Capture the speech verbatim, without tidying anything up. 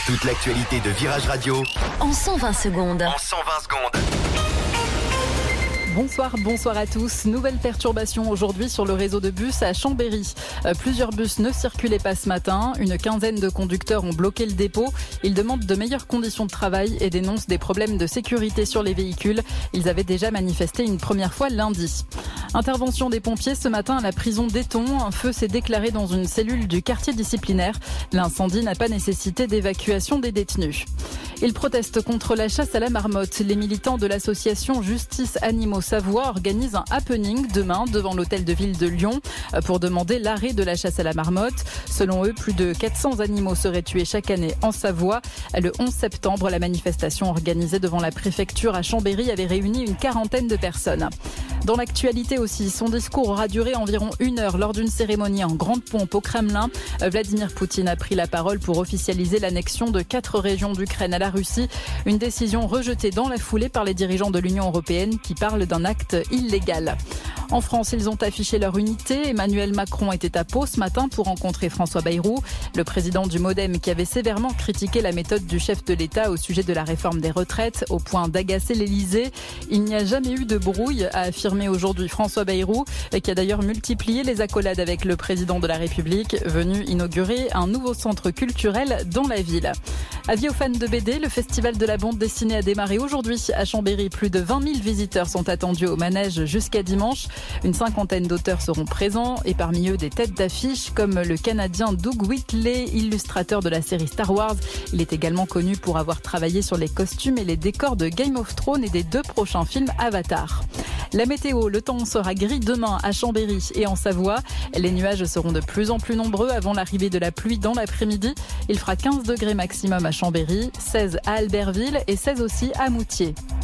Toute l'actualité de Virage Radio en cent vingt secondes. En cent vingt secondes. Bonsoir, bonsoir à tous. Nouvelle perturbation aujourd'hui sur le réseau de bus à Chambéry. Euh, plusieurs bus ne circulaient pas ce matin. Une quinzaine de conducteurs ont bloqué le dépôt. Ils demandent de meilleures conditions de travail et dénoncent des problèmes de sécurité sur les véhicules. Ils avaient déjà manifesté une première fois lundi. Intervention des pompiers ce matin à la prison d'Éton. Un feu s'est déclaré dans une cellule du quartier disciplinaire. L'incendie n'a pas nécessité d'évacuation des détenus. Ils protestent contre la chasse à la marmotte. Les militants de l'association Justice Animaux Savoie organisent un happening demain devant l'hôtel de ville de Lyon pour demander l'arrêt de la chasse à la marmotte. Selon eux, plus de quatre cents animaux seraient tués chaque année en Savoie. Le onze septembre, la manifestation organisée devant la préfecture à Chambéry avait réuni une quarantaine de personnes. Dans l'actualité aussi, son discours aura duré environ une heure lors d'une cérémonie en grande pompe au Kremlin. Vladimir Poutine a pris la parole pour officialiser l'annexion de quatre régions d'Ukraine à la Russie. Une décision rejetée dans la foulée par les dirigeants de l'Union européenne qui parlent d'un acte illégal. En France, ils ont affiché leur unité. Emmanuel Macron était à Pau ce matin pour rencontrer François Bayrou, le président du Modem qui avait sévèrement critiqué la méthode du chef de l'État au sujet de la réforme des retraites au point d'agacer l'Élysée. Il n'y a jamais eu de brouille, a affirmé aujourd'hui François Bayrou, qui a d'ailleurs multiplié les accolades avec le président de la République, venu inaugurer un nouveau centre culturel dans la ville. Avis aux fans de B D, le festival de la bande dessinée a démarré aujourd'hui à Chambéry. Plus de vingt mille visiteurs sont attendus au manège jusqu'à dimanche. Une cinquantaine d'auteurs seront présents et parmi eux des têtes d'affiche comme le Canadien Doug Whitley, illustrateur de la série Star Wars. Il est également connu pour avoir travaillé sur les costumes et les décors de Game of Thrones et des deux prochains films Avatar. La météo, le temps sera gris demain à Chambéry et en Savoie. Les nuages seront de plus en plus nombreux avant l'arrivée de la pluie dans l'après-midi. Il fera quinze degrés maximum à Chambéry, seize à Albertville et seize aussi à Moutier.